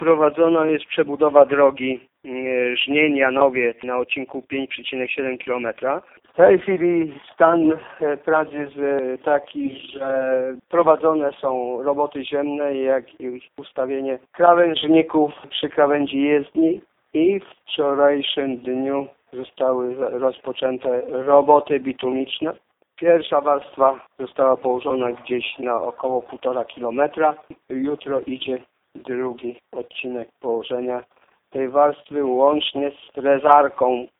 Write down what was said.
Prowadzona jest przebudowa drogi Żnień-Janowiec na odcinku 5,7 km. W tej chwili stan prac jest taki, że prowadzone są roboty ziemne, jak i ustawienie krawężników przy krawędzi jezdni i w wczorajszym dniu zostały rozpoczęte roboty bitumiczne. Pierwsza warstwa została położona gdzieś na około 1,5 km. Jutro idzie drugi odcinek położenia tej warstwy łącznie z frezarką